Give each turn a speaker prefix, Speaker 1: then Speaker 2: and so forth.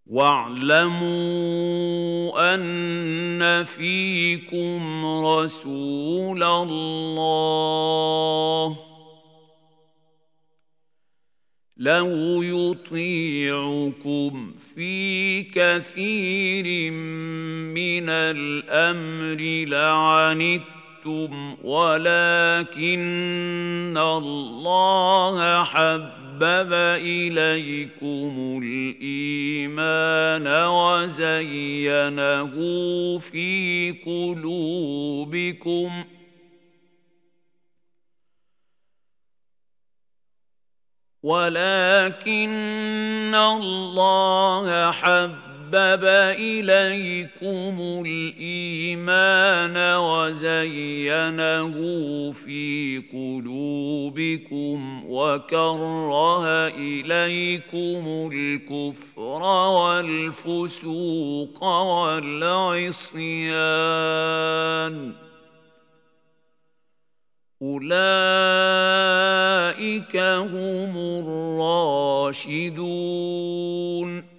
Speaker 1: واعلموا أن فيكم رسول الله لو يطيعكم في كثير من الأمر لعنتم ولكن الله حبب إليكم الإيمان وزينه في قلوبكم إليكم الإيمان وزينه في قلوبكم وكره إليكم الكفر والفسوق والعصيان أولئك هم الراشدون